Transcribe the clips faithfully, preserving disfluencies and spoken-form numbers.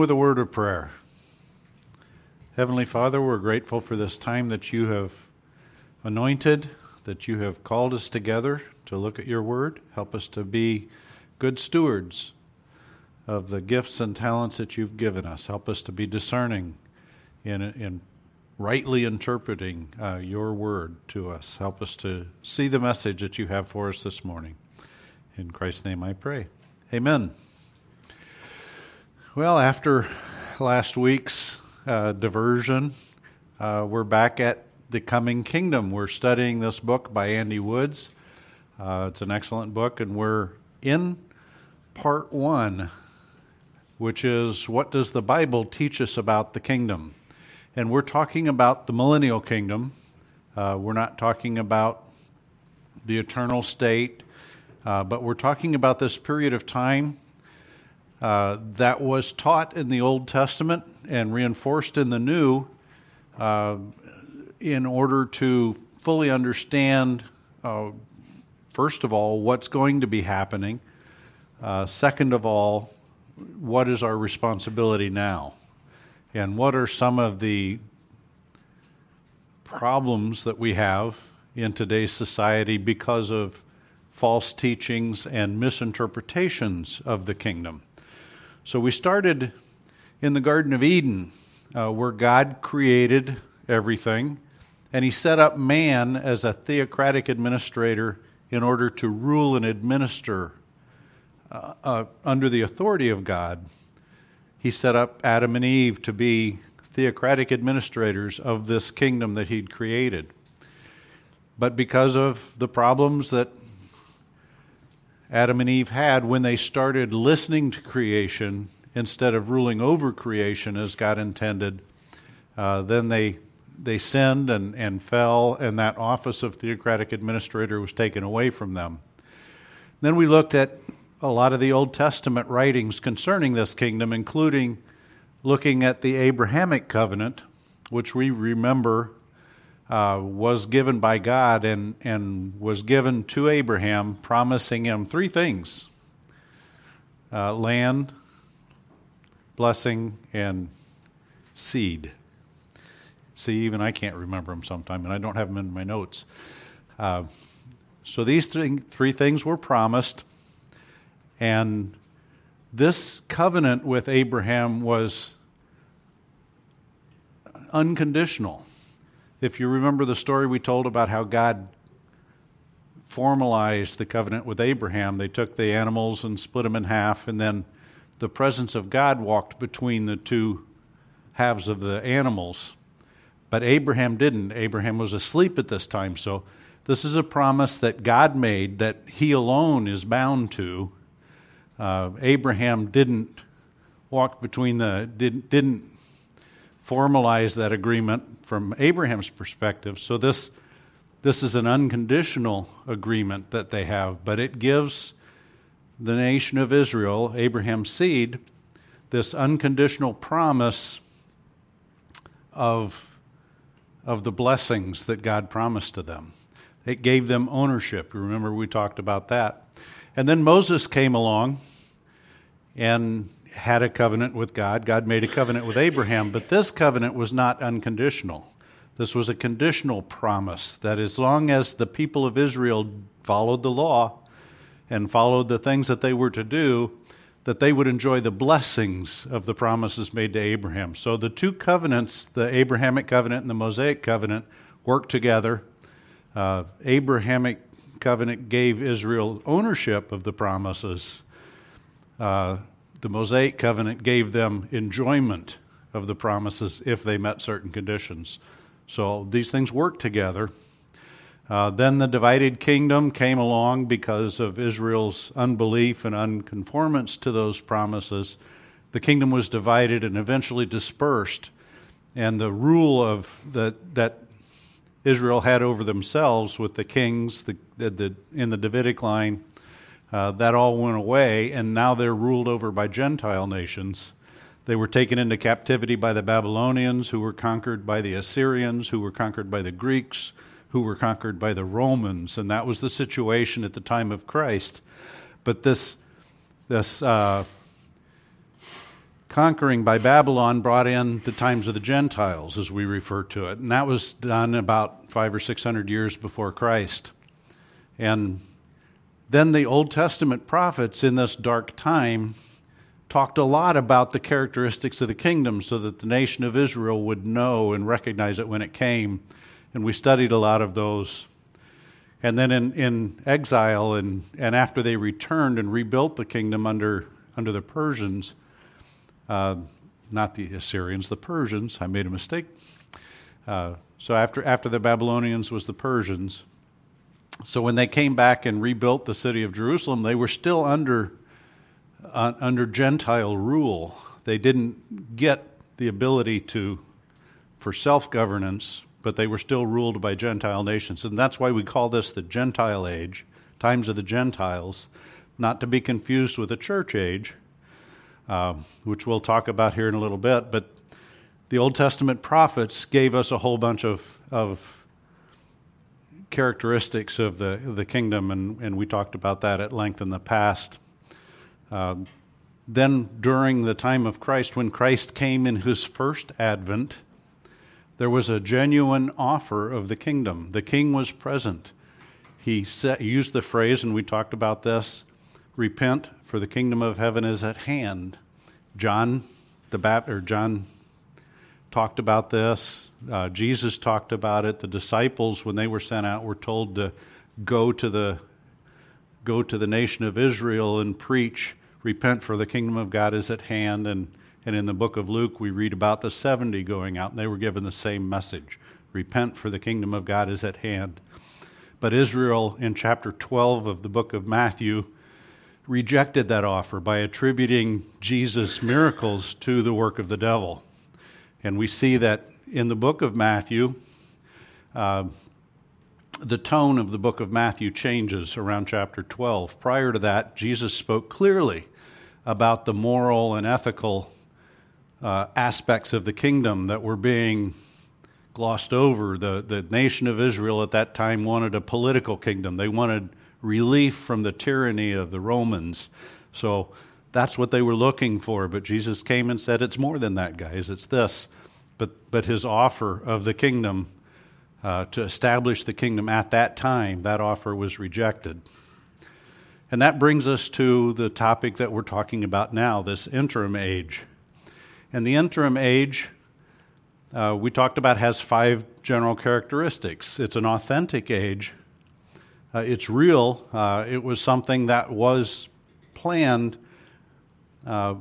With a word of prayer. Heavenly Father, we're grateful for this time that you have anointed, that you have called us together to look at your word. Help us to be good stewards of the gifts and talents that you've given us. Help us to be discerning in, in rightly interpreting uh, your word to us. Help us to see the message that you have for us this morning. In Christ's name I pray. Amen. Well, after last week's uh, diversion, uh, we're back at The Coming Kingdom. We're studying this book by Andy Woods. Uh, it's an excellent book, and we're in part one, which is, what does the Bible teach us about the kingdom? And we're talking about the millennial kingdom. Uh, we're not talking about the eternal state, uh, but we're talking about this period of time Uh, that was taught in the Old Testament and reinforced in the New uh, in order to fully understand, uh, first of all, what's going to be happening. Uh, second of all, what is our responsibility now? And what are some of the problems that we have in today's society because of false teachings and misinterpretations of the kingdom? So we started in the Garden of Eden, uh, where God created everything, and he set up man as a theocratic administrator in order to rule and administer uh, uh, under the authority of God. He set up Adam and Eve to be theocratic administrators of this kingdom that he'd created. But because of the problems that Adam and Eve had when they started listening to creation instead of ruling over creation as God intended, uh, then they they sinned and, and fell, and that office of theocratic administrator was taken away from them. Then we looked at a lot of the Old Testament writings concerning this kingdom, including looking at the Abrahamic covenant, which we remember Uh, was given by God and, and was given to Abraham, promising him three things: uh, land, blessing, and seed. See, even I can't remember them sometime, and I don't have them in my notes. Uh, so these th- three things were promised, and this covenant with Abraham was unconditional. If you remember the story we told about how God formalized the covenant with Abraham, they took the animals and split them in half, and then the presence of God walked between the two halves of the animals. But Abraham didn't. Abraham was asleep at this time. So this is a promise that God made that he alone is bound to. Uh, Abraham didn't walk between the, didn't, didn't formalize that agreement from Abraham's perspective. So this this is an unconditional agreement that they have, but it gives the nation of Israel, Abraham's seed, this unconditional promise of, of the blessings that God promised to them. It gave them ownership. You remember we talked about that. And then Moses came along and had a covenant with God. God made a covenant with Abraham, but this covenant was not unconditional. This was a conditional promise that as long as the people of Israel followed the law and followed the things that they were to do, that they would enjoy the blessings of the promises made to Abraham. So the two covenants, the Abrahamic covenant and the Mosaic covenant, worked together. Uh, Abrahamic covenant gave Israel ownership of the promises. Uh, The Mosaic covenant gave them enjoyment of the promises if they met certain conditions. So these things work together. Uh, then the divided kingdom came along because of Israel's unbelief and unconformance to those promises. The kingdom was divided and eventually dispersed. And the rule of the, that Israel had over themselves with the kings the, the, in the Davidic line, Uh, that all went away, and now they're ruled over by Gentile nations. They were taken into captivity by the Babylonians, who were conquered by the Assyrians, who were conquered by the Greeks, who were conquered by the Romans, and that was the situation at the time of Christ. But this, this uh, conquering by Babylon brought in the times of the Gentiles, as we refer to it. And that was done about five or six hundred years before Christ. And then the Old Testament prophets in this dark time talked a lot about the characteristics of the kingdom so that the nation of Israel would know and recognize it when it came. And we studied a lot of those. And then in, in exile and, and after they returned and rebuilt the kingdom under, under the Persians, uh, not the Assyrians, the Persians, I made a mistake. Uh, so after, after the Babylonians was the Persians. So when they came back and rebuilt the city of Jerusalem, they were still under uh, under Gentile rule. They didn't get the ability to for self-governance, but they were still ruled by Gentile nations. And that's why we call this the Gentile age, times of the Gentiles, not to be confused with the church age, uh, which we'll talk about here in a little bit. But the Old Testament prophets gave us a whole bunch of, of characteristics of the, the kingdom, and, and we talked about that at length in the past. Uh, then during the time of Christ, when Christ came in his first advent, there was a genuine offer of the kingdom. The king was present. He set, used the phrase, and we talked about this, repent, for the kingdom of heaven is at hand. John, the Baptist, or John talked about this. Uh, Jesus talked about it. The disciples, when they were sent out, were told to go to the go to the nation of Israel and preach, repent, for the kingdom of God is at hand. And, and in the book of Luke, we read about the seventy going out, and they were given the same message, repent, for the kingdom of God is at hand. But Israel, in chapter twelve of the book of Matthew, rejected that offer by attributing Jesus' miracles to the work of the devil. And we see that in the book of Matthew, uh, the tone of the book of Matthew changes around chapter twelve. Prior to that, Jesus spoke clearly about the moral and ethical uh, aspects of the kingdom that were being glossed over. The, the nation of Israel at that time wanted a political kingdom. They wanted relief from the tyranny of the Romans. So that's what they were looking for. But Jesus came and said, it's more than that, guys. It's this. But, but his offer of the kingdom, uh, to establish the kingdom at that time, that offer was rejected. And that brings us to the topic that we're talking about now, this interim age. And the interim age, uh, we talked about, has five general characteristics. It's an authentic age. Uh, it's real. Uh, it was something that was planned, uh,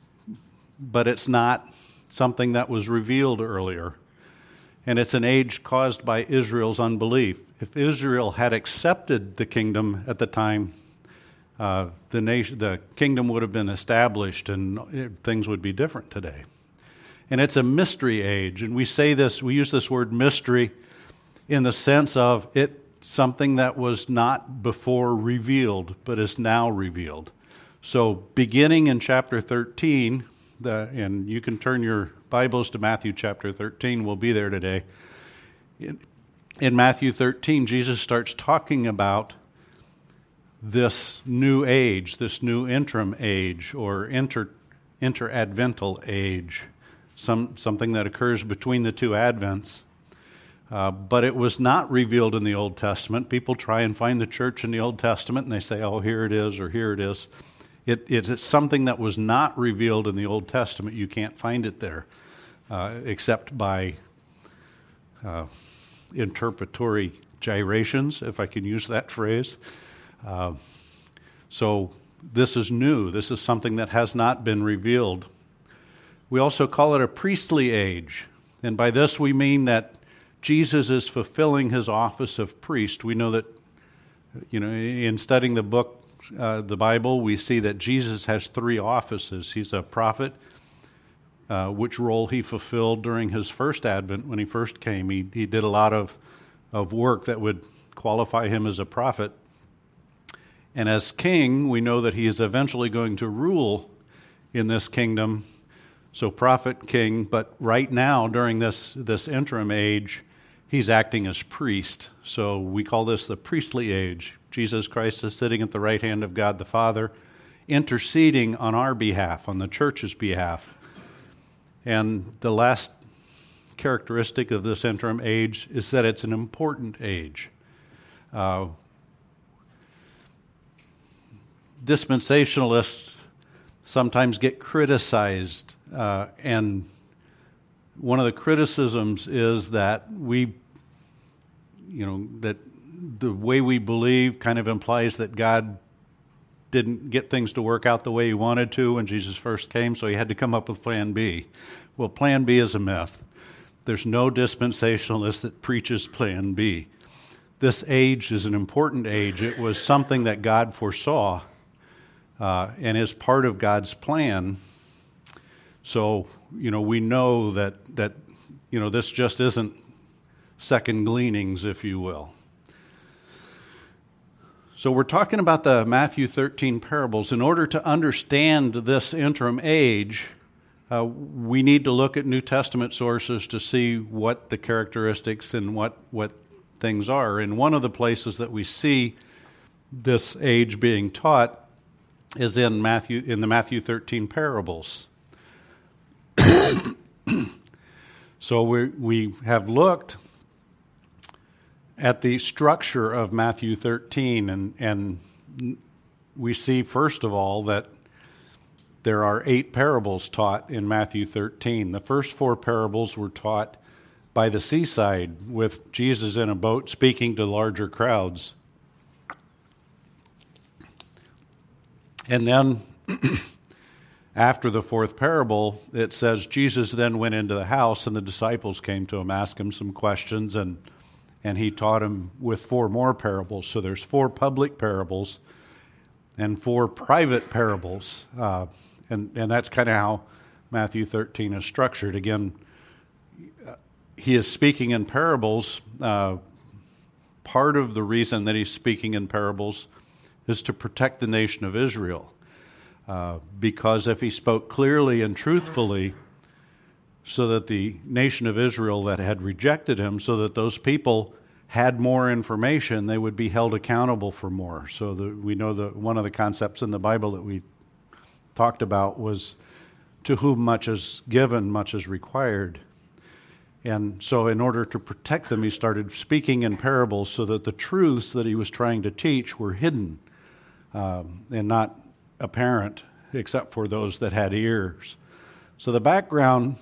but it's not something that was revealed earlier. And it's an age caused by Israel's unbelief. If Israel had accepted the kingdom at the time, uh, the nation, the kingdom would have been established, and things would be different today. And it's a mystery age. And we say this, we use this word mystery in the sense of it something that was not before revealed, but is now revealed. So beginning in chapter thirteen, the, and you can turn your Bibles to Matthew chapter thirteen, we'll be there today. In, in Matthew thirteen, Jesus starts talking about this new age, this new interim age, or inter, interadvental age, some, something that occurs between the two advents. Uh, but it was not revealed in the Old Testament. People try and find the church in the Old Testament, and they say, oh, here it is, or here it is. It, it's something that was not revealed in the Old Testament. You can't find it there, uh, except by uh, interpretatory gyrations, if I can use that phrase. Uh, so this is new. This is something that has not been revealed. We also call it a priestly age, and by this we mean that Jesus is fulfilling his office of priest. We know that, you know, in studying the book, uh, the Bible, we see that Jesus has three offices. He's a prophet, uh, which role he fulfilled during his first advent when he first came. He, he did a lot of, of work that would qualify him as a prophet. And as king, we know that he is eventually going to rule in this kingdom. So prophet, king, but right now, during this, this interim age, he's acting as priest. So we call this the priestly age. Jesus Christ is sitting at the right hand of God the Father, interceding on our behalf, on the church's behalf. And the last characteristic of this interim age is that it's an important age. Uh, dispensationalists sometimes get criticized, uh, and one of the criticisms is that we, you know, that the way we believe kind of implies that God didn't get things to work out the way he wanted to when Jesus first came, so he had to come up with plan B. Well, plan B is a myth. There's no dispensationalist that preaches plan B. This age is an important age. It was something that God foresaw uh, and is part of God's plan. So, you know, we know that, that, you know, this just isn't second gleanings, if you will. So we're talking about the Matthew thirteen parables. In order to understand this interim age, uh, we need to look at New Testament sources to see what the characteristics and what, what things are. And one of the places that we see this age being taught is in Matthew in the Matthew thirteen parables. So we we have looked at the structure of Matthew thirteen, and, and we see, first of all, that there are eight parables taught in Matthew thirteen. The first four parables were taught by the seaside with Jesus in a boat speaking to larger crowds. And then after the fourth parable, it says Jesus then went into the house and the disciples came to him, asked him some questions, and and he taught him with four more parables. So there's four public parables and four private parables. Uh, and, and that's kind of how Matthew thirteen is structured. Again, he is speaking in parables. Uh, part of the reason that he's speaking in parables is to protect the nation of Israel. Uh, because if he spoke clearly and truthfully, so that the nation of Israel that had rejected him, so that those people had more information, they would be held accountable for more. So the, we know that one of the concepts in the Bible that we talked about was, to whom much is given, much is required. And so in order to protect them, he started speaking in parables so that the truths that he was trying to teach were hidden um, and not apparent, except for those that had ears. So the background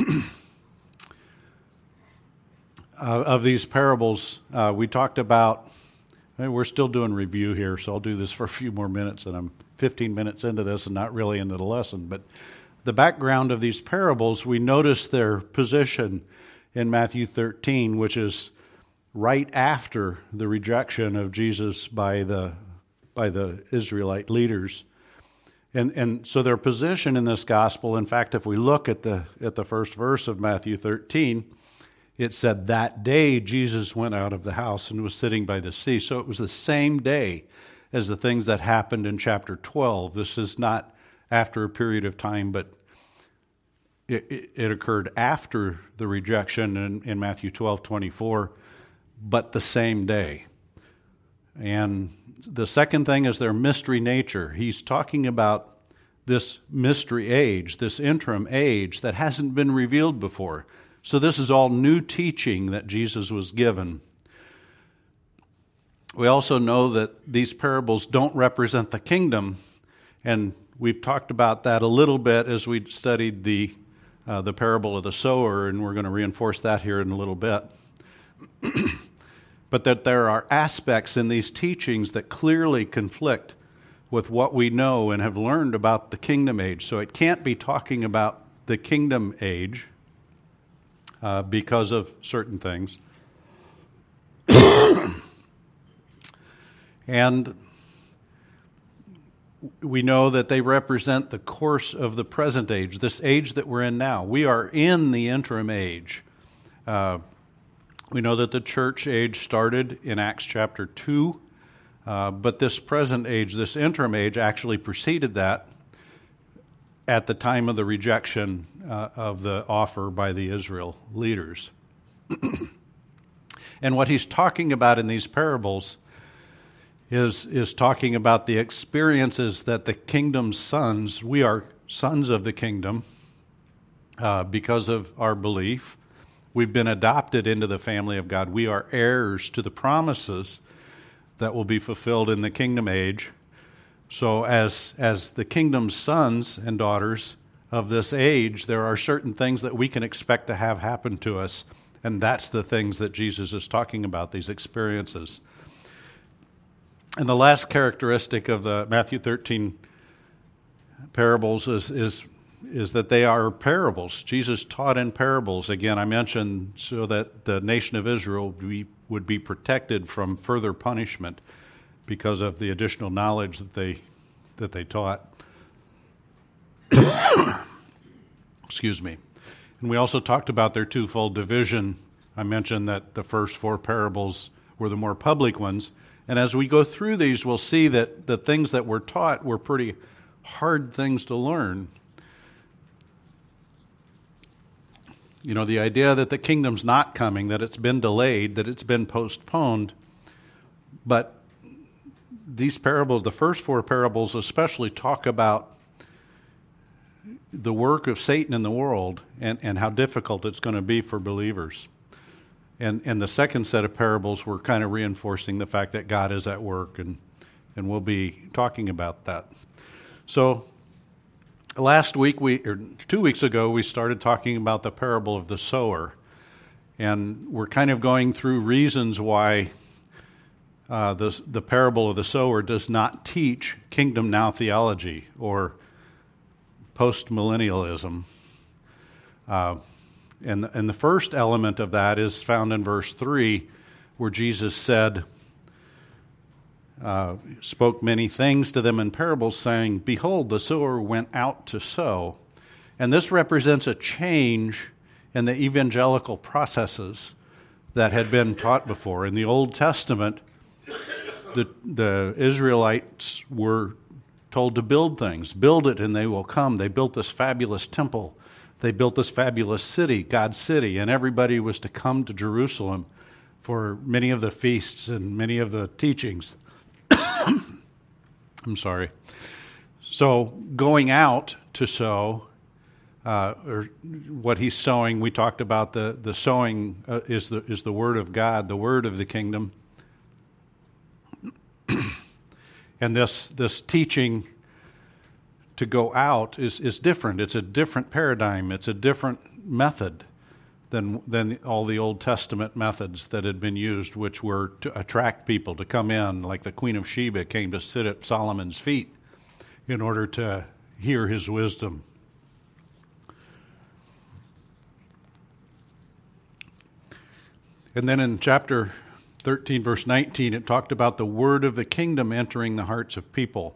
uh, of these parables, uh, we talked about, we're still doing review here, so I'll do this for a few more minutes, and I'm fifteen minutes into this and not really into the lesson. But the background of these parables, we notice their position in Matthew thirteen, which is right after the rejection of Jesus by the by the Israelite leaders. And and so their position in this gospel, in fact, if we look at the at the first verse of Matthew thirteen, it said, that day Jesus went out of the house and was sitting by the sea. So it was the same day as the things that happened in chapter twelve. This is not after a period of time, but it, it, it occurred after the rejection in, in Matthew twelve twenty-four, but the same day. And the second thing is their mystery nature. He's talking about this mystery age, this interim age that hasn't been revealed before. So this is all new teaching that Jesus was given. We also know that these parables don't represent the kingdom, and we've talked about that a little bit as we studied the uh, the parable of the sower, and we're going to reinforce that here in a little bit. But that there are aspects in these teachings that clearly conflict with what we know and have learned about the kingdom age. So it can't be talking about the kingdom age uh, because of certain things. And we know that they represent the course of the present age, this age that we're in now. We are in the interim age. Uh, We know that the church age started in Acts chapter two, uh, but this present age, this interim age, actually preceded that at the time of the rejection uh, of the offer by the Israel leaders. And what he's talking about in these parables is, is talking about the experiences that the kingdom's sons, we are sons of the kingdom, uh, because of our belief. We've been adopted into the family of God. We are heirs to the promises that will be fulfilled in the kingdom age. So as as the kingdom's sons and daughters of this age, there are certain things that we can expect to have happen to us, and that's the things that Jesus is talking about, these experiences. And the last characteristic of the Matthew thirteen parables is is is that they are parables. Jesus taught in parables. Again, I mentioned so that the nation of Israel would be, would be protected from further punishment because of the additional knowledge that they that they taught. Excuse me. And we also talked about their twofold division. I mentioned that the first four parables were the more public ones. And as we go through these, we'll see that the things that were taught were pretty hard things to learn. You know, the idea that the kingdom's not coming, that it's been delayed, that it's been postponed. But these parables, the first four parables especially, talk about the work of Satan in the world and, and how difficult it's going to be for believers. And and the second set of parables were kind of reinforcing the fact that God is at work, and, and we'll be talking about that. So last week, we or two weeks ago, we started talking about the parable of the sower. And we're kind of going through reasons why uh, the, the parable of the sower does not teach kingdom now theology or post-millennialism. Uh, and, and the first element of that is found in verse three, where Jesus said, uh, spoke many things to them in parables, saying, "Behold, the sower went out to sow." And this represents a change in the evangelical processes that had been taught before. In the Old Testament, the, the Israelites were told to build things. Build it and they will come. They built this fabulous temple. They built this fabulous city, God's city, and everybody was to come to Jerusalem for many of the feasts and many of the teachings. I'm sorry. So going out to sow, uh, or what he's sowing, we talked about the, the sowing uh, is the is the word of God, the word of the kingdom. And this this teaching to go out is, is different. It's a different paradigm. It's a different method than than all the Old Testament methods that had been used, which were to attract people to come in, like the Queen of Sheba came to sit at Solomon's feet in order to hear his wisdom. And then in chapter thirteen, verse nineteen, it talked about the word of the kingdom entering the hearts of people.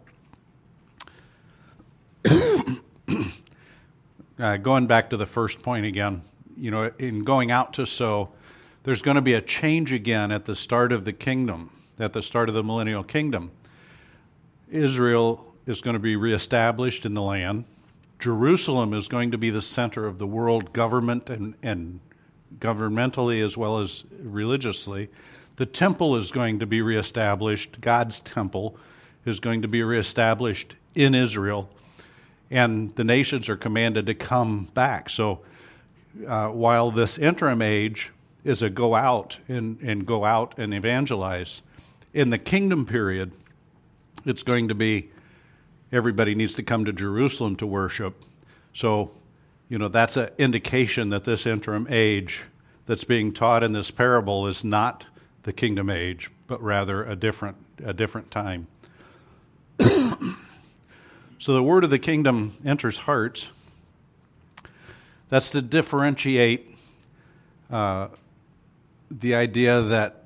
uh, going back to the first point again, you know, in going out to sow, there's going to be a change again at the start of the kingdom, at the start of the millennial kingdom. Israel is going to be reestablished in the land. Jerusalem is going to be the center of the world government and, and governmentally as well as religiously. The temple is going to be reestablished. God's temple is going to be reestablished in Israel. And the nations are commanded to come back. So uh, while this interim age is a go out and, and go out and evangelize, in the kingdom period, it's going to be everybody needs to come to Jerusalem to worship. So, you know, that's an indication that this interim age that's being taught in this parable is not the kingdom age, but rather a different a different time. So the word of the kingdom enters hearts. That's to differentiate uh, the idea that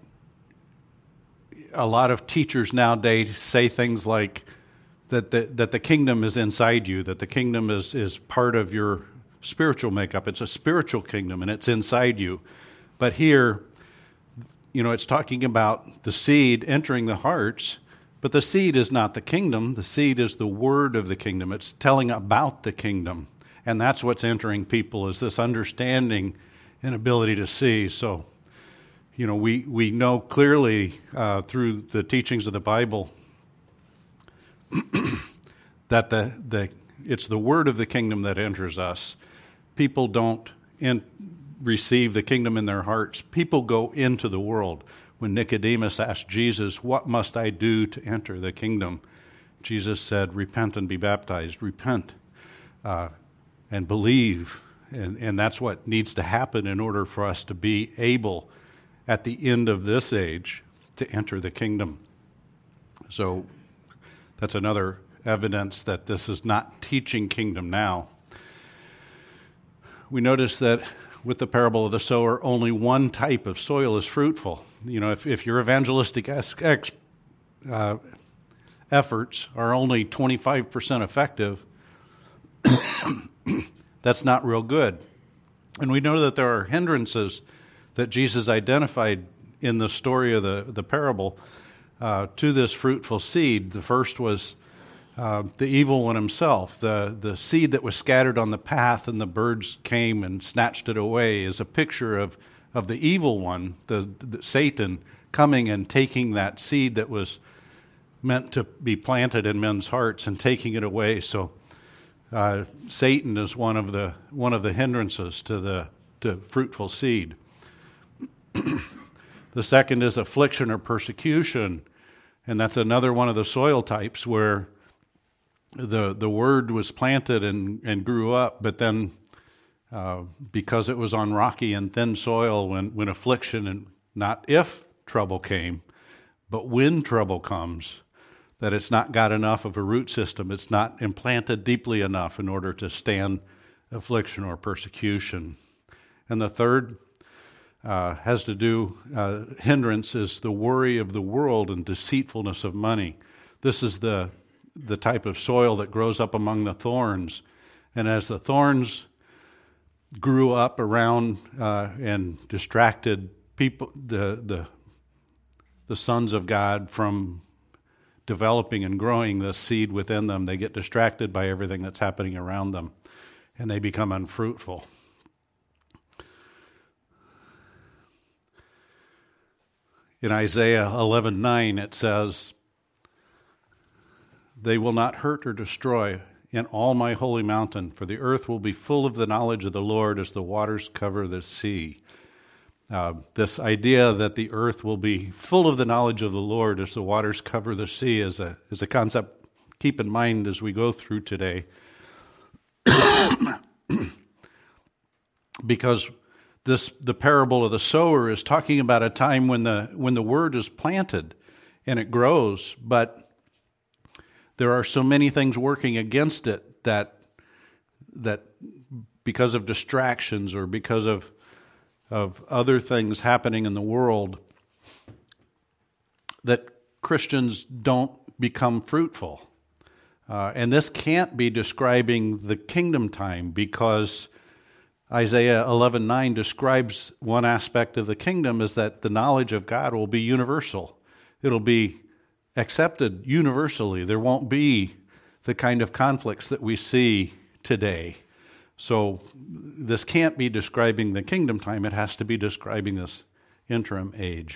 a lot of teachers nowadays say things like that the, that the kingdom is inside you, that the kingdom is, is part of your spiritual makeup. It's a spiritual kingdom, and it's inside you. But here, you know, it's talking about the seed entering the hearts, but the seed is not the kingdom. The seed is the word of the kingdom. It's telling about the kingdom. And that's what's entering people, is this understanding and ability to see. So, you know, we, we know clearly uh, through the teachings of the Bible that the, the it's the word of the kingdom that enters us. people don't in, receive the kingdom in their hearts. People go into the world. When Nicodemus asked Jesus, "What must I do to enter the kingdom?" Jesus said, "Repent and be baptized." Repent uh, and believe. And, and that's what needs to happen in order for us to be able, at the end of this age, to enter the kingdom. So that's another evidence that this is not teaching kingdom now. We notice that with the parable of the sower, only one type of soil is fruitful. You know, if, if your evangelistic ex, ex, uh, efforts are only twenty-five percent effective, that's not real good. And we know that there are hindrances that Jesus identified in the story of the, the parable uh, to this fruitful seed. The first was uh, the evil one himself. The, the seed that was scattered on the path and the birds came and snatched it away is a picture of, of the evil one, the, the Satan, coming and taking that seed that was meant to be planted in men's hearts and taking it away. So uh, Satan is one of the one of the hindrances to the to fruitful seed. The second is affliction or persecution, and that's another one of the soil types where the the word was planted and, and grew up, but then uh, because it was on rocky and thin soil, when, when affliction, and not if trouble came, but when trouble comes, that it's not got enough of a root system, it's not implanted deeply enough in order to stand affliction or persecution. And the third uh, has to do, uh, hindrance is the worry of the world and deceitfulness of money. This is the the type of soil that grows up among the thorns. And as the thorns grew up around uh, and distracted people, the, the the sons of God from developing and growing this seed within them, they get distracted by everything that's happening around them, and they become unfruitful. In Isaiah eleven nine, it says, "They will not hurt or destroy in all my holy mountain, for the earth will be full of the knowledge of the Lord as the waters cover the sea." Uh, this idea that the earth will be full of the knowledge of the Lord as the waters cover the sea is a is a concept to keep in mind as we go through today. Because this the parable of the sower is talking about a time when the when the word is planted and it grows, but there are so many things working against it that that because of distractions or because of of other things happening in the world, that Christians don't become fruitful. Uh, and this can't be describing the kingdom time, because Isaiah eleven nine describes one aspect of the kingdom is that the knowledge of God will be universal. It'll be accepted universally. There won't be the kind of conflicts that we see today. So this can't be describing the kingdom time. It has to be describing this interim age.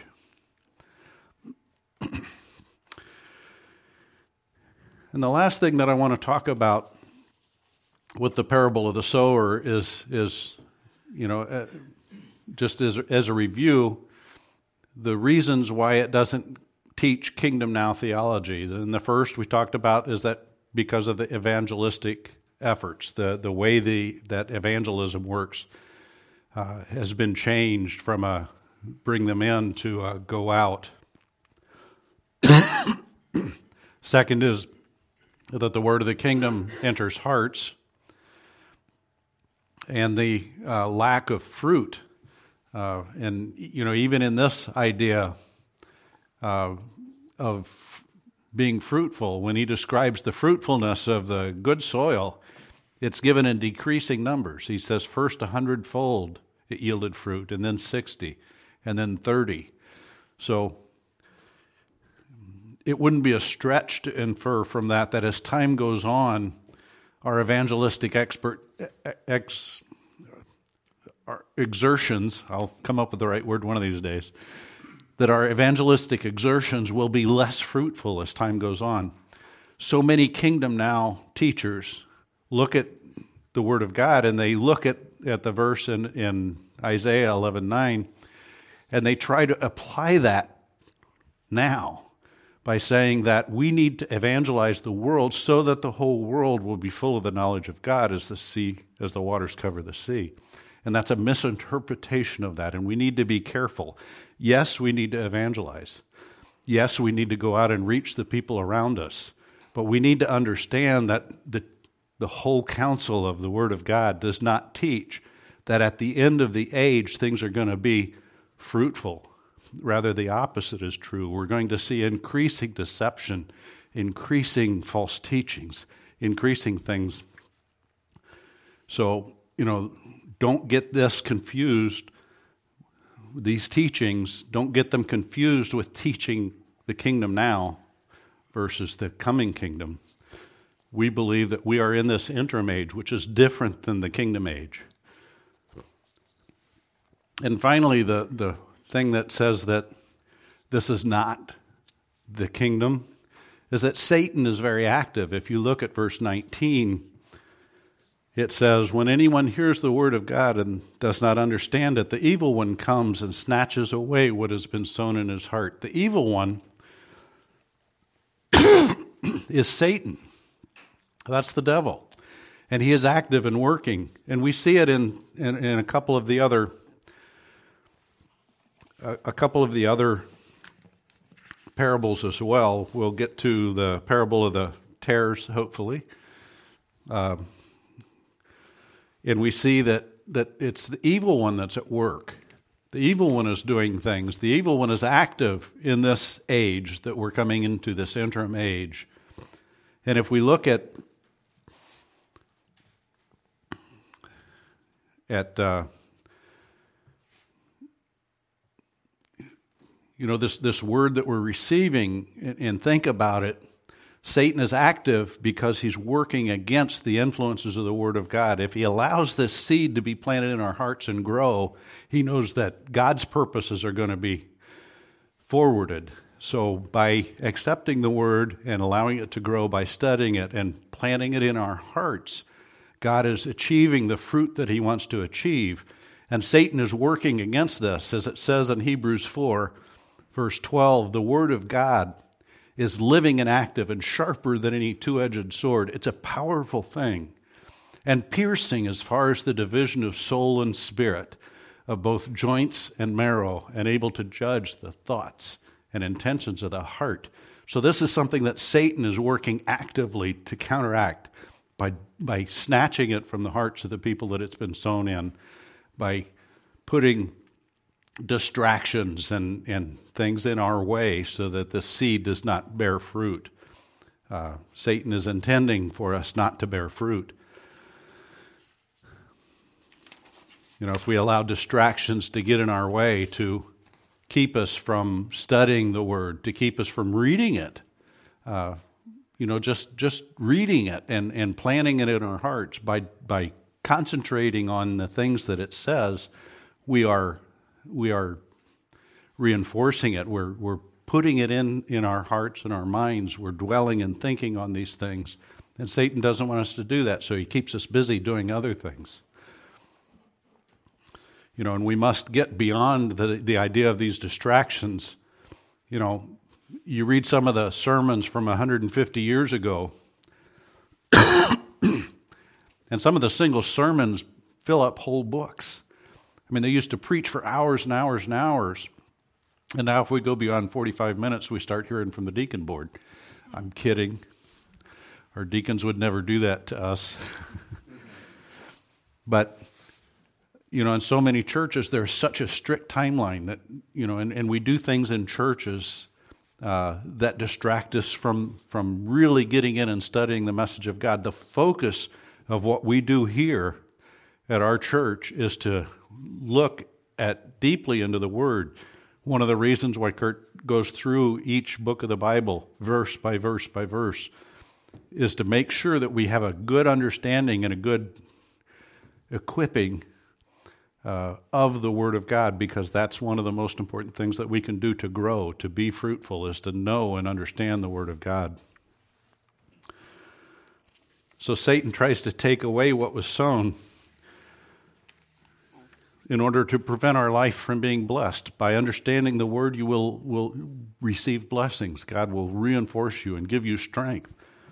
And the last thing that I want to talk about with the parable of the sower is, is you know, uh, just as, as a review, the reasons why it doesn't teach kingdom now theology. And the first we talked about is that because of the evangelistic efforts, the, the way the that evangelism works uh, has been changed from a bring them in to a go out. Second is that the word of the kingdom enters hearts, and the uh, lack of fruit. Uh, and, you know, even in this idea uh, of being fruitful, when he describes the fruitfulness of the good soil, it's given in decreasing numbers. He says first a hundredfold it yielded fruit, and then sixty, and then thirty. So it wouldn't be a stretch to infer from that that as time goes on, our evangelistic expert ex, our exertions, I'll come up with the right word one of these days, that our evangelistic exertions will be less fruitful as time goes on. So many kingdom now teachers look at the Word of God and they look at, at the verse in, in Isaiah eleven nine, and they try to apply that now by saying that we need to evangelize the world so that the whole world will be full of the knowledge of God as the sea, as the waters cover the sea. And that's a misinterpretation of that, and we need to be careful. Yes, we need to evangelize. Yes, we need to go out and reach the people around us. But we need to understand that the, the whole counsel of the Word of God does not teach that at the end of the age things are going to be fruitful. Rather, the opposite is true. We're going to see increasing deception, increasing false teachings, increasing things. So, you know, don't get this confused. These teachings, don't get them confused with teaching the kingdom now versus the coming kingdom. We believe that we are in this interim age, which is different than the kingdom age. And finally, the, the thing that says that this is not the kingdom is that Satan is very active. If you look at verse nineteen, it says, when anyone hears the word of God and does not understand it, the evil one comes and snatches away what has been sown in his heart. The evil one is Satan. That's the devil. And he is active and working. And we see it in, in, in a couple of the other a, a couple of the other parables as well. We'll get to the parable of the tares, hopefully. Uh, And we see that, that it's the evil one that's at work. The evil one is doing things. The evil one is active in this age that we're coming into, this interim age. And if we look at at uh, you know this this word that we're receiving and, and think about it, Satan is active because he's working against the influences of the Word of God. If he allows this seed to be planted in our hearts and grow, he knows that God's purposes are going to be forwarded. So by accepting the Word and allowing it to grow, by studying it and planting it in our hearts, God is achieving the fruit that he wants to achieve. And Satan is working against this. As it says in Hebrews four, verse twelve, the Word of God is living and active and sharper than any two-edged sword. It's a powerful thing and piercing as far as the division of soul and spirit, of both joints and marrow, and able to judge the thoughts and intentions of the heart. So this is something that Satan is working actively to counteract by, by snatching it from the hearts of the people that it's been sown in, by putting distractions and, and things in our way so that the seed does not bear fruit. Uh, Satan is intending for us not to bear fruit. You know, if we allow distractions to get in our way to keep us from studying the Word, to keep us from reading it, uh, you know, just just reading it and, and planting it in our hearts by by concentrating on the things that it says, we are we are reinforcing it. We're we're putting it in, in our hearts and our minds. We're dwelling and thinking on these things. And Satan doesn't want us to do that, so he keeps us busy doing other things. You know, and we must get beyond the, the idea of these distractions. You know, you read some of the sermons from one hundred fifty years ago, and some of the single sermons fill up whole books. I mean, they used to preach for hours and hours and hours. And now if we go beyond forty-five minutes, we start hearing from the deacon board. I'm kidding. Our deacons would never do that to us. But, you know, in so many churches, there's such a strict timeline that, you know, and, and we do things in churches uh, that distract us from, from really getting in and studying the message of God. The focus of what we do here at our church is to look at deeply into the Word. One of the reasons why Kurt goes through each book of the Bible, verse by verse by verse, is to make sure that we have a good understanding and a good equipping uh, of the Word of God, because that's one of the most important things that we can do to grow, to be fruitful, is to know and understand the Word of God. So Satan tries to take away what was sown in order to prevent our life from being blessed. By understanding the word, you will, will receive blessings. God will reinforce you and give you strength.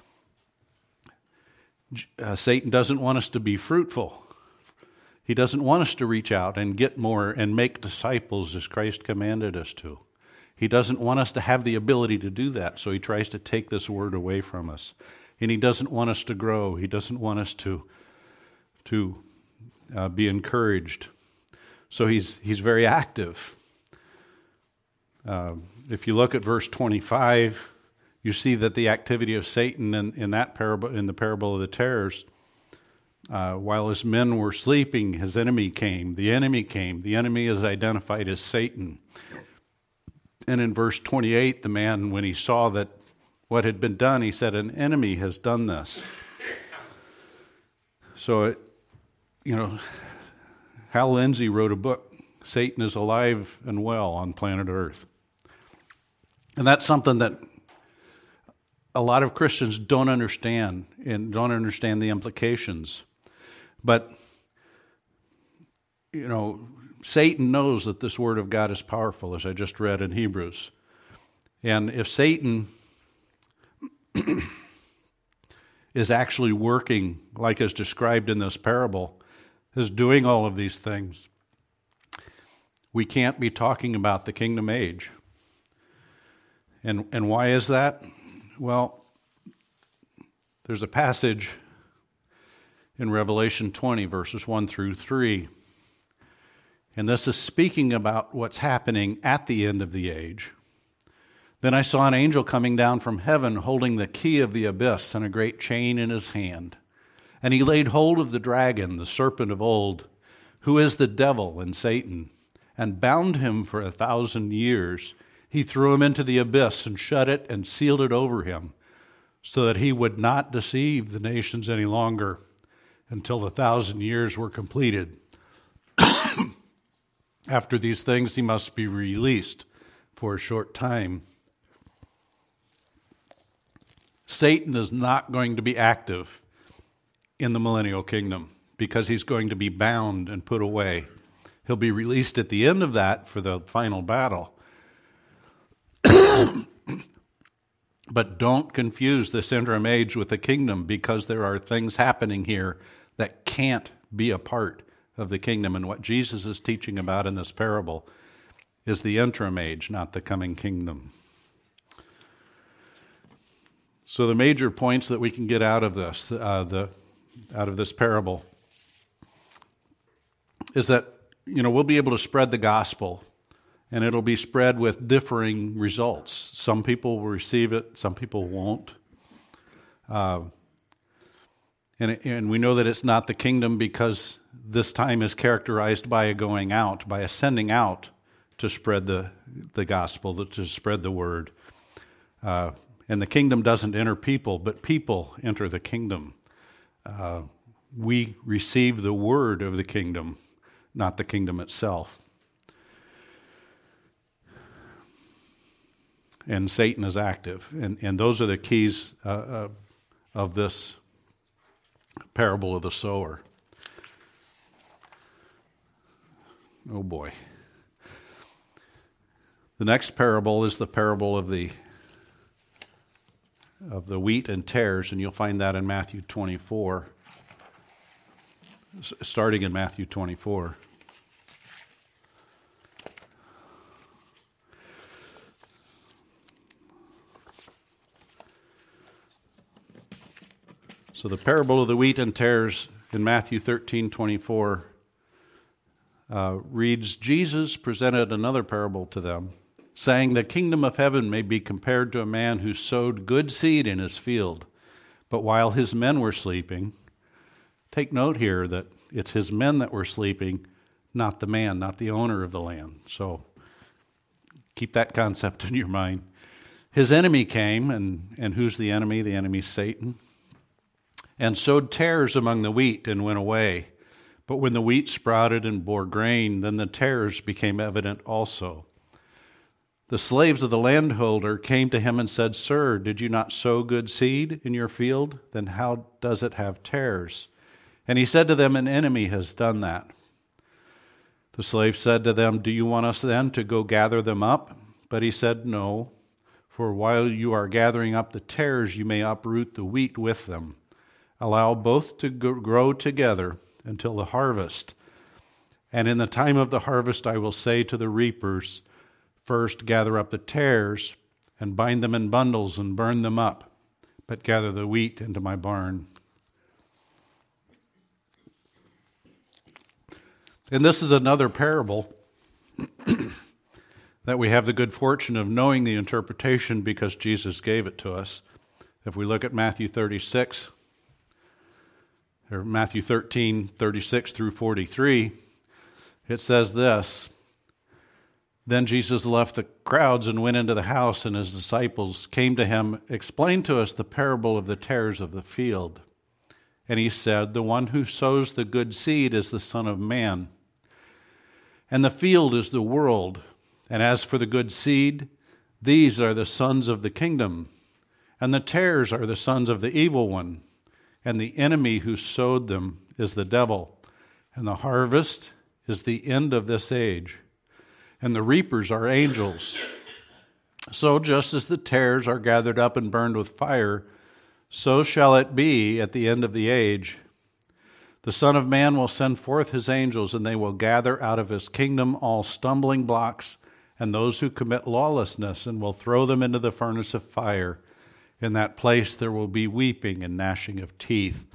Uh, Satan doesn't want us to be fruitful. He doesn't want us to reach out and get more and make disciples as Christ commanded us to. He doesn't want us to have the ability to do that, so he tries to take this word away from us. And he doesn't want us to grow. He doesn't want us to, to uh, be encouraged. So he's he's very active. Uh, if you look at verse twenty-five, you see that the activity of Satan in, in that parable, in the parable of the tares, uh, while his men were sleeping, his enemy came. The enemy came. The enemy is identified as Satan. And in verse twenty-eight, the man, when he saw that what had been done, he said, "An enemy has done this." So, it, you know, Hal Lindsey wrote a book, "Satan is Alive and Well on Planet Earth." And that's something that a lot of Christians don't understand and don't understand the implications. But, you know, Satan knows that this word of God is powerful, as I just read in Hebrews. And if Satan is actually working, like is described in this parable, is doing all of these things, we can't be talking about the kingdom age. And and why is that? Well, there's a passage in Revelation twenty, verses one through three. And this is speaking about what's happening at the end of the age. "Then I saw an angel coming down from heaven, holding the key of the abyss and a great chain in his hand. And he laid hold of the dragon, the serpent of old, who is the devil and Satan, and bound him for a thousand years. He threw him into the abyss and shut it and sealed it over him, so that he would not deceive the nations any longer until the thousand years were completed. After these things, he must be released for a short time." Satan is not going to be active in the millennial kingdom because he's going to be bound and put away. He'll be released at the end of that for the final battle. But don't confuse this interim age with the kingdom, because there are things happening here that can't be a part of the kingdom. And what Jesus is teaching about in this parable is the interim age, not the coming kingdom. So the major points that we can get out of this, uh, the out of this parable, is that, you know, we'll be able to spread the gospel, and it'll be spread with differing results. Some people will receive it, some people won't. Uh, and, and we know that it's not the kingdom because this time is characterized by a going out, by a sending out to spread the, the gospel, to spread the word. Uh, and the kingdom doesn't enter people, but people enter the kingdom. Uh, we receive the word of the kingdom, not the kingdom itself. And Satan is active. And, and those are the keys uh, uh, of this parable of the sower. Oh boy. The next parable is the parable of the of the wheat and tares, and you'll find that in Matthew twenty-four, starting in Matthew twenty-four. So the parable of the wheat and tares in Matthew thirteen twenty-four uh, reads, "Jesus presented another parable to them, saying, the kingdom of heaven may be compared to a man who sowed good seed in his field. But while his men were sleeping," take note here that it's his men that were sleeping, not the man, not the owner of the land. So keep that concept in your mind. "His enemy came," and, and who's the enemy? The enemy's Satan. "And sowed tares among the wheat and went away. But when the wheat sprouted and bore grain, then the tares became evident also. The slaves of the landholder came to him and said, "Sir, did you not sow good seed in your field? Then how does it have tares?" And he said to them, "An enemy has done that." The slave said to them, "Do you want us then to go gather them up?" But he said, "No, for while you are gathering up the tares, you may uproot the wheat with them. Allow both to grow together until the harvest. And in the time of the harvest I will say to the reapers, 'First gather up the tares and bind them in bundles and burn them up, but gather the wheat into my barn.'" And this is another parable that we have the good fortune of knowing the interpretation because Jesus gave it to us. If we look at Matthew thirty-six, or Matthew thirteen, thirty-six through forty-three, it says this: "Then Jesus left the crowds and went into the house, and his disciples came to him, 'Explain to us the parable of the tares of the field.' And he said, 'The one who sows the good seed is the Son of Man. And the field is the world. And as for the good seed, these are the sons of the kingdom. And the tares are the sons of the evil one. And the enemy who sowed them is the devil. And the harvest is the end of this age. And the reapers are angels. So just as the tares are gathered up and burned with fire, so shall it be at the end of the age. The Son of Man will send forth his angels, and they will gather out of his kingdom all stumbling blocks and those who commit lawlessness, and will throw them into the furnace of fire. In that place there will be weeping and gnashing of teeth.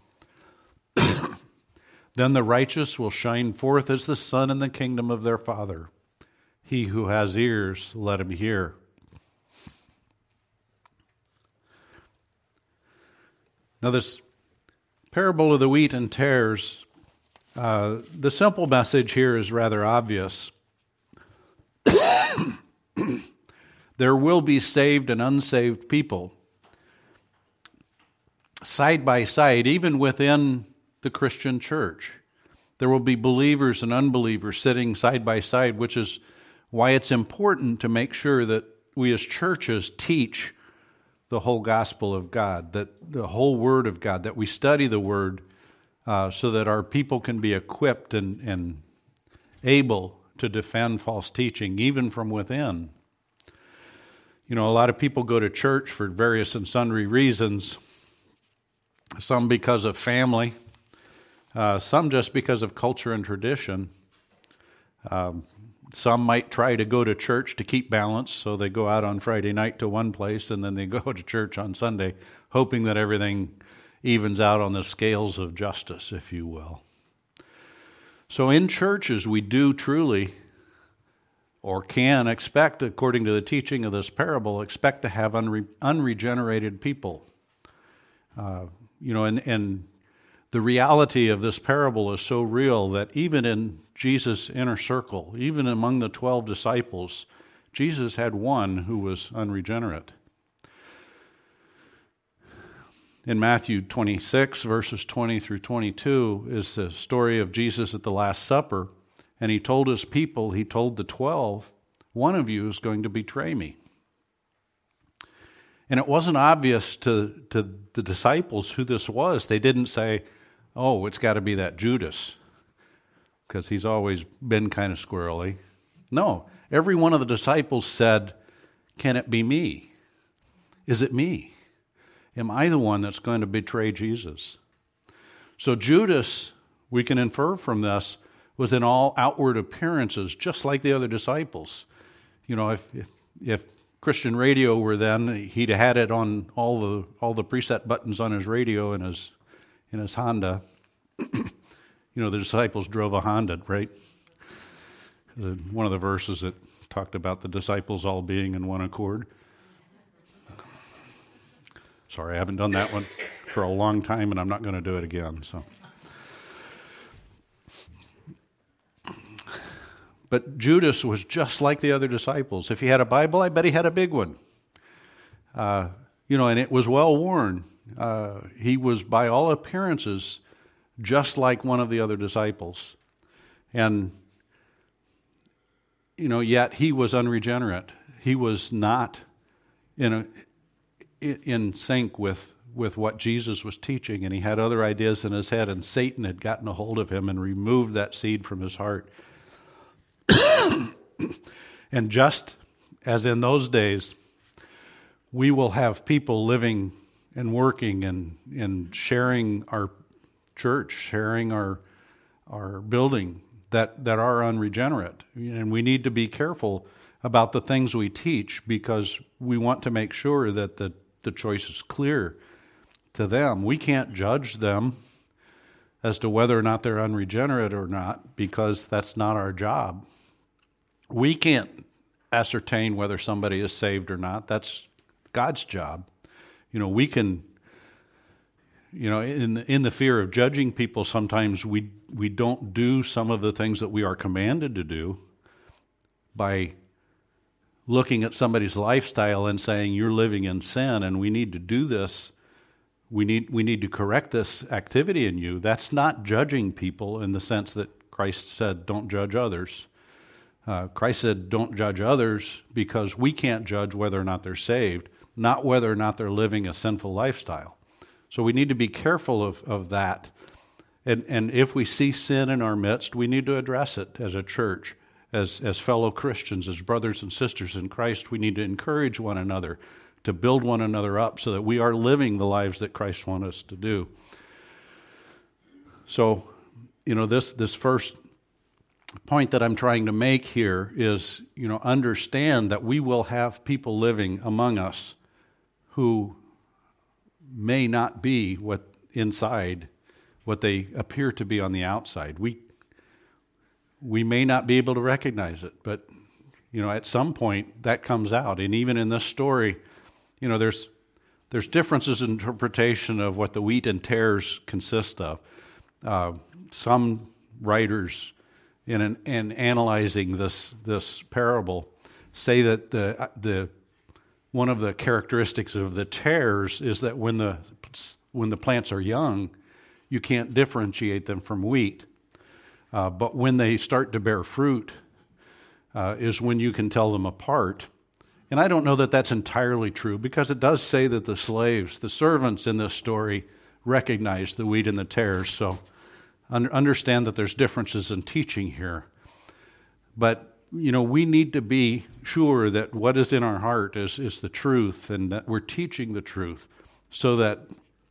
Then the righteous will shine forth as the sun in the kingdom of their Father. He who has ears, let him hear." Now this parable of the wheat and tares, uh, the simple message here is rather obvious. There will be saved and unsaved people side by side, even within the Christian church. There will be believers and unbelievers sitting side by side, which is why it's important to make sure that we as churches teach the whole gospel of God, that the whole Word of God, that we study the Word uh, so that our people can be equipped and, and able to defend false teaching, even from within. You know, a lot of people go to church for various and sundry reasons, some because of family, uh, some just because of culture and tradition. Um, Some might try to go to church to keep balance, so they go out on Friday night to one place and then they go to church on Sunday, hoping that everything evens out on the scales of justice, if you will. So in churches, we do truly, or can expect, according to the teaching of this parable, expect to have unre- unregenerated people. Uh, you know, and, and the reality of this parable is so real that even in Jesus' inner circle, even among the twelve disciples, Jesus had one who was unregenerate. In Matthew twenty-six, verses twenty through twenty-two, is the story of Jesus at the Last Supper, and he told his people, he told the twelve, "One of you is going to betray me." And it wasn't obvious to, to the disciples who this was. They didn't say, "Oh, it's got to be that Judas," because he's always been kind of squirrely. No, every one of the disciples said, "Can it be me? Is it me? Am I the one that's going to betray Jesus?" So Judas, we can infer from this, was in all outward appearances just like the other disciples. You know, if if, if Christian radio were then, he'd had it on all the all the preset buttons on his radio in his in his Honda. You know, the disciples drove a Honda, right? One of the verses that talked about the disciples all being in one accord. Sorry, I haven't done that one for a long time, and I'm not going to do it again. So, but Judas was just like the other disciples. If he had a Bible, I bet he had a big one. Uh, you know, and it was well worn. Uh, he was, by all appearances, just like one of the other disciples. And, you know, yet he was unregenerate. he was not in a, in sync with with what Jesus was teaching, and he had other ideas in his head, and Satan had gotten a hold of him and removed that seed from his heart. And just as in those days, we will have people living and working and, and sharing our church, sharing our our building that, that are unregenerate. And we need to be careful about the things we teach, because we want to make sure that the, the choice is clear to them. We can't judge them as to whether or not they're unregenerate or not, because that's not our job. We can't ascertain whether somebody is saved or not. That's God's job. You know, we can, you know, in the, in the fear of judging people, sometimes we we don't do some of the things that we are commanded to do by looking at somebody's lifestyle and saying, you're living in sin and we need to do this. We need we need to correct this activity in you. That's not judging people in the sense that Christ said, don't judge others. Uh, Christ said, don't judge others, because we can't judge whether or not they're saved, not whether or not they're living a sinful lifestyle. So we need to be careful of, of that. And, and if we see sin in our midst, we need to address it as a church, as, as fellow Christians, as brothers and sisters in Christ. We need to encourage one another, to build one another up so that we are living the lives that Christ wants us to do. So, you know, this this first point that I'm trying to make here is, you know, understand that we will have people living among us who may not be what inside, what they appear to be on the outside. We we may not be able to recognize it, but, you know, at some point that comes out. And even in this story, you know, there's there's differences in interpretation of what the wheat and tares consist of. Uh, some writers, in an, in analyzing this this parable, say that the the one of the characteristics of the tares is that when the when the plants are young, you can't differentiate them from wheat. Uh, but when they start to bear fruit, uh, is when you can tell them apart. And I don't know that that's entirely true, because it does say that the slaves, the servants in this story, recognize the wheat and the tares. So understand that there's differences in teaching here. But, you know, we need to be sure that what is in our heart is, is the truth, and that we're teaching the truth, so that,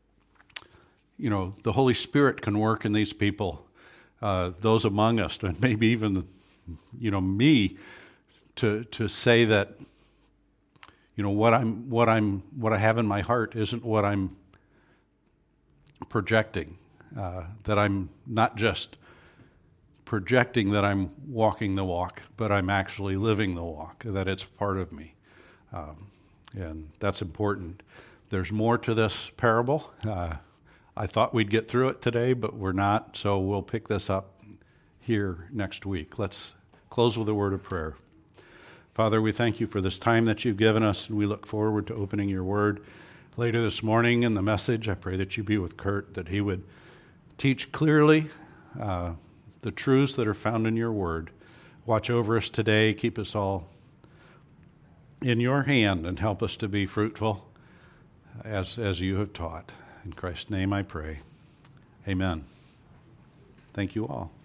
you know, the Holy Spirit can work in these people, uh, those among us, and maybe even, you know, me, to to say that, you know, what I'm what I'm what I have in my heart isn't what I'm projecting. Uh, that I'm not just projecting that I'm walking the walk, but I'm actually living the walk, that it's part of me. Um, and that's important. There's more to this parable. Uh, I thought we'd get through it today, but we're not, so we'll pick this up here next week. Let's close with a word of prayer. Father, we thank you for this time that you've given us, and we look forward to opening your word later this morning in the message. I pray that you be with Kurt, that he would teach clearly uh, the truths that are found in your word. Watch over us today. Keep us all in your hand, and help us to be fruitful as, as you have taught. In Christ's name I pray. Amen. Thank you all.